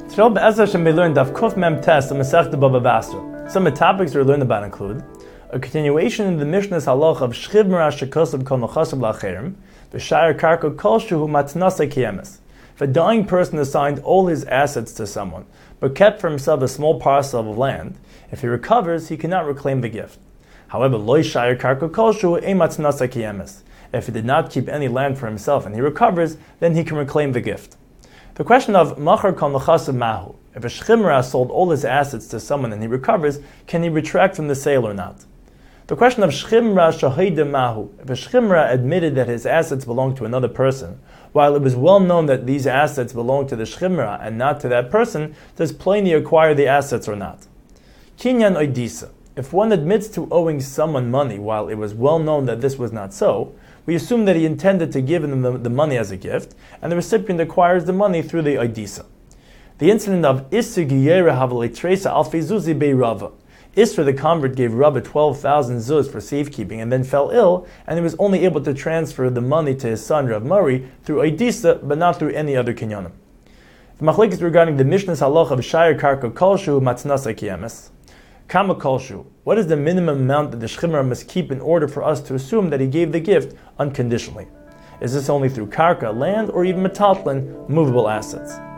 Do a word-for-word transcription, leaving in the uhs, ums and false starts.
Today, Be'ez Hashem, we learned Daf Kuf Mem Tes, the Masechta Baba Basra. Some of the topics we learned about include a continuation in the Mishnah's halach of Shchiv Merash Shekosav Kol Nechasav L'Acherim, V'Shayar Karka Kol Shehu Matnasa Kiyemes. If a dying person assigned all his assets to someone, but kept for himself a small parcel of land, if he recovers, he cannot reclaim the gift. However, Lo Shayar Karka Kol Shehu Ein Matnasa Kiyemes. If he did not keep any land for himself and he recovers, then he can reclaim the gift. The question of Machar Kol Nechasav Mahu, if a Shchimra sold all his assets to someone and he recovers, can he retract from the sale or not? The question of Shchimra Shahida Mahu, if a Shchimra admitted that his assets belonged to another person, while it was well known that these assets belonged to the Shchimra and not to that person, does Pliny acquire the assets or not? Kinyan Oidisa, if one admits to owing someone money while it was well known that this was not so, we assume that he intended to give him the, the money as a gift, and the recipient acquires the money through the Oidisa. The incident of Isra Giyera Havale Tresa Alfei Zuzi Bei Rava. Isra the convert gave Rava twelve thousand zuz for safekeeping and then fell ill, and he was only able to transfer the money to his son Rav Mari through Oidisa, but not through any other kinyanim. The machlek is regarding the Mishnah's halach of Shayar Karka Kolshu Matnasa Kiyemes. Kama Kolshu. What is the minimum amount that the Shchimra must keep in order for us to assume that he gave the gift unconditionally? Is this only through karka, land, or even metaltlin, movable assets?